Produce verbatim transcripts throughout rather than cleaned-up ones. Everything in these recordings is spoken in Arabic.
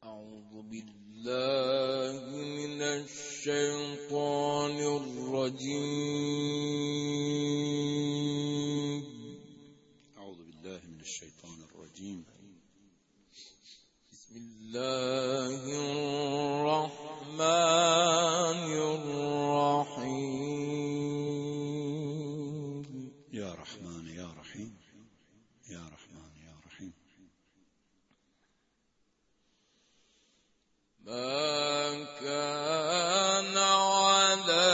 أعوذ بالله من الشيطان الرجيم أعوذ بالله من الشيطان الرجيم بسم الله الرحمن الرحيم يا رحمن يا رحيم يا رحمن يا رحيم ما كان على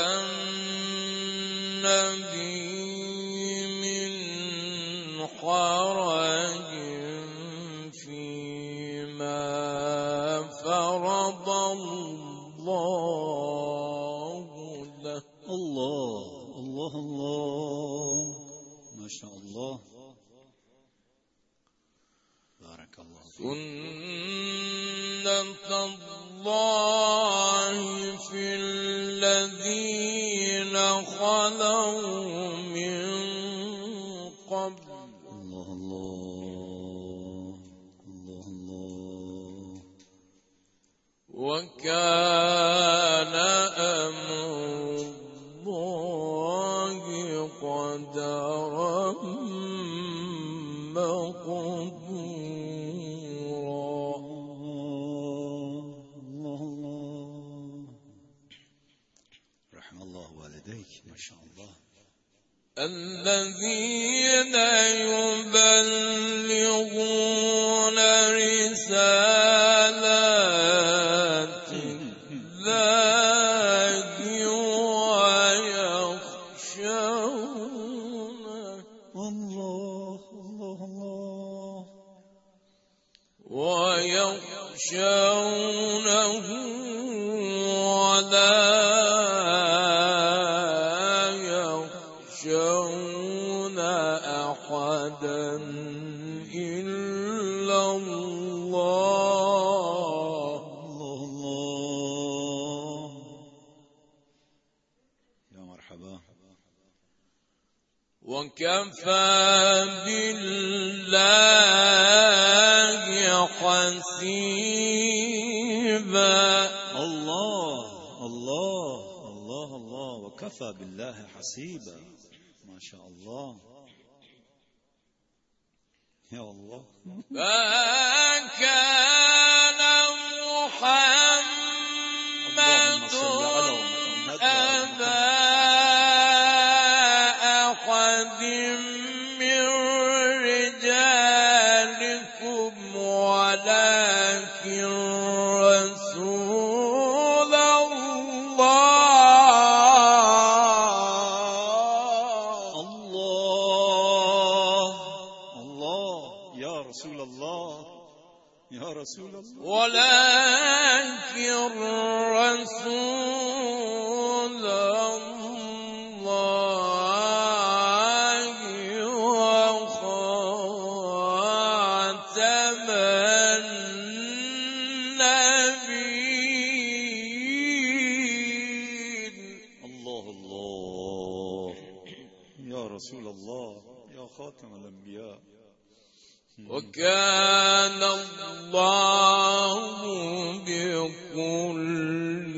النبي من حرج فيما فرض الله له. الله الله الله ما شاء الله بارك الله فيك. سنة الله في الذين خلوا من قبل. الله الله الله الله وكان أمر الله قدرا مقدورا. الله الله رحم الله والديك ما شاء الله. الذين يبلغون رسالات الله ويخشونه الله الله الله ويخشونه ولا يخشون أحدا إلا الله. الله الله يا مرحبا. وكفى بالله حسيبا. الله الله الله الله وكفى بالله حسيبا ما شاء الله. يا الله ما كان محمد أبا أحد من رجالكم ولكن رسول الله. الله الله يا رسول الله يا رسول الله. ولكن رسول الله وخاتم النبيين. الله الله يا رسول الله يا خاتم الأنبياء. وكان الله بكل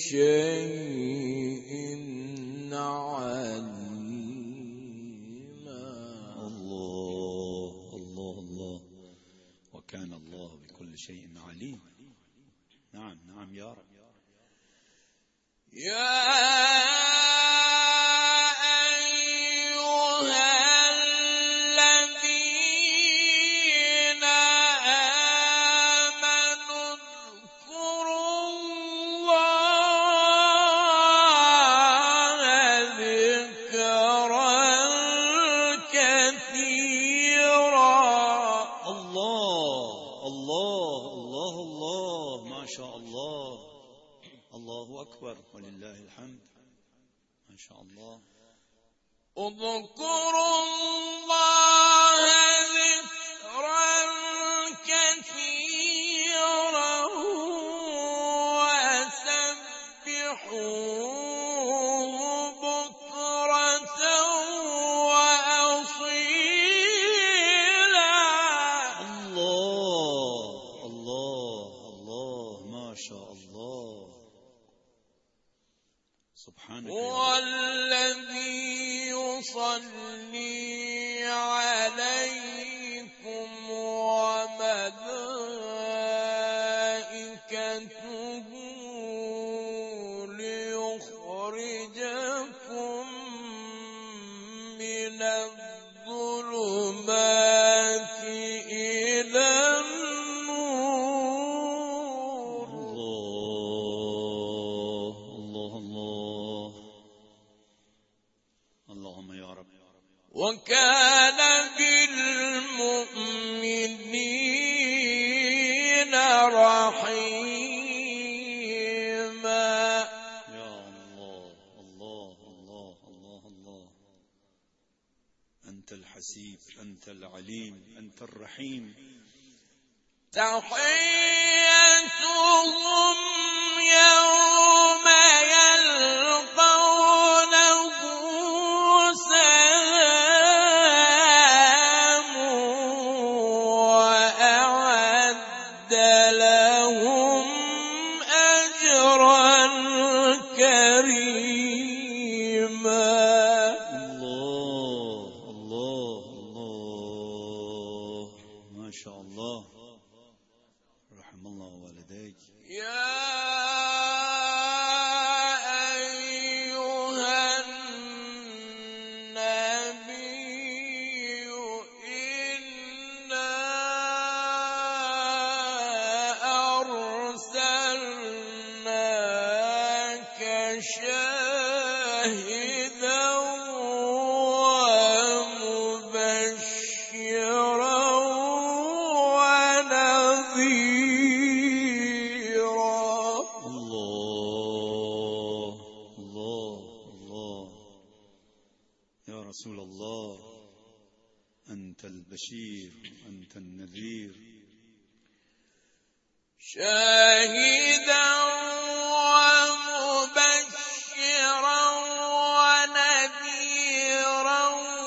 شيء عليما. الله الله الله وكان الله بكل شيء عليم. نعم نعم يا رب. يا أيها الذين آمنوا اذكروا الله ذكرا كثيرا. الله الله الله الله ما شاء الله. الله أكبر ولله الحمد ما شاء الله. اذكروا الله ذكرا كثيرا وسبحوه بكرة وأصيلا. الله الله الله شاء الله. سبحانك هو الذي يصلي عليكم وملائكته ليخرجكم من الظلمات إلى النور. الله الله الله. اللهم يا رب. وكان بالمؤمنين رحيما. يا الله الله الله الله الله. أنت الحسيب، أنت العليم، أنت الرحيم. تحيتهم يوم يلقونه سلام وأعد لهم أجرا كريما. الله الله الله. ما شاء الله. رحم الله والديك. يا أيها النبي إنا أرسلناك شاهدا ومبشرا ونذيرا. الله الله الله. يا رسول الله، أنت البشير، أنت النذير. شاهدا ومبشرا ونذيرا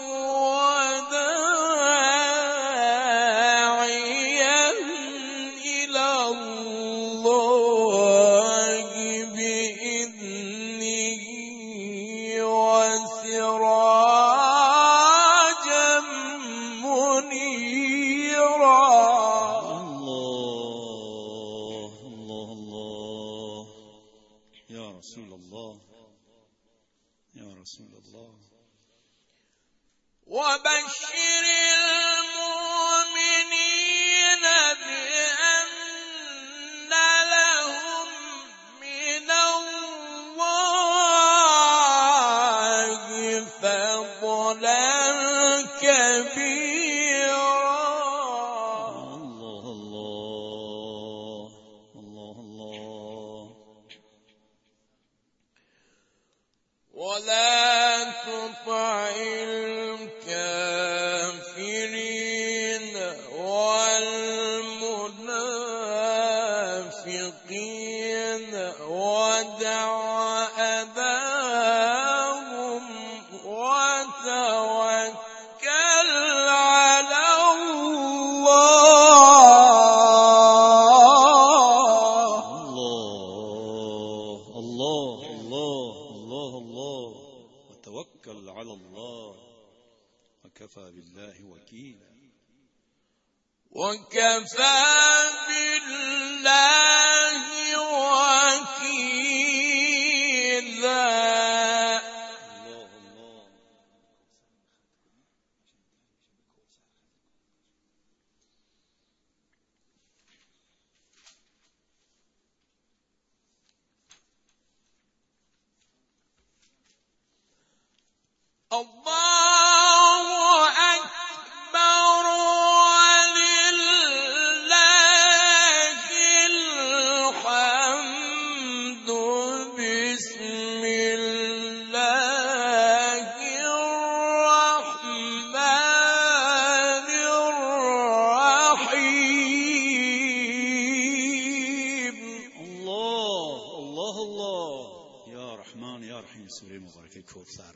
وداعيا إلى الله بإذنه وسراجا منيرا. الله الله الله. يا رسول الله، يا رسول الله. وبشر المؤمنين بأن لهم من الله فضلا كبيرا. الله الله الله الله. ولا تطع الكافرين والمنافقين ودع أذاهم وتوكل على الله. الله الله الله الله الله. وتوكل على الله وكفى بالله وكيلا. وكفى بالله وكيلا. الله الله. الله أكبر ولله الحمد. بسم الله الرحمن الرحيم. الله الله الله. يا رحمن يا رحيم. سورة مباركة كوثر.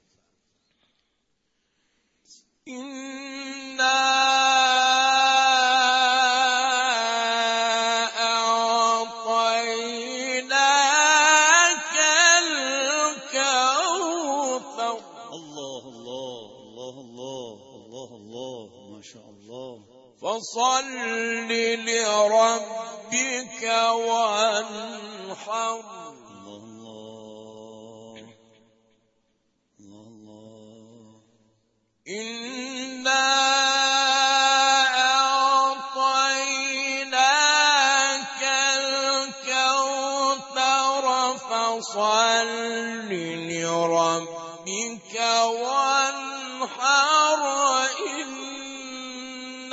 إنا أعطيناك فصل لربك وانحر. الله الله الله. إنا أعطيناك الكوثر فصل لربك وانحر إن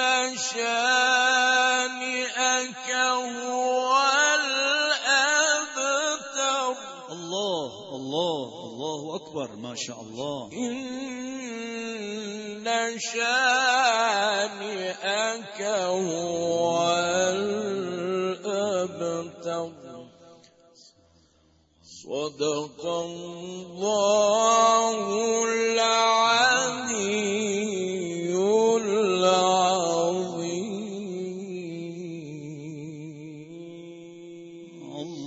شانئك هو الأبتر. الله الله الله أكبر، ما شاء الله. إن شانئك هو الأبتر. صدق الله العلي العظيم.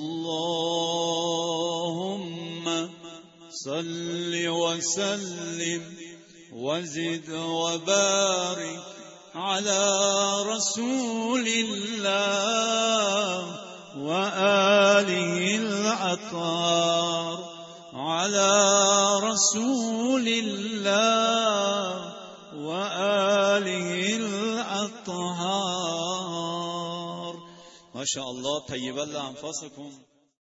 اللهم صل وسلم وزد وبارك على رسول الله وآله الأطهار، على رسول الله وآله الأطهار. ما شاء الله. طيب الله أنفسكم.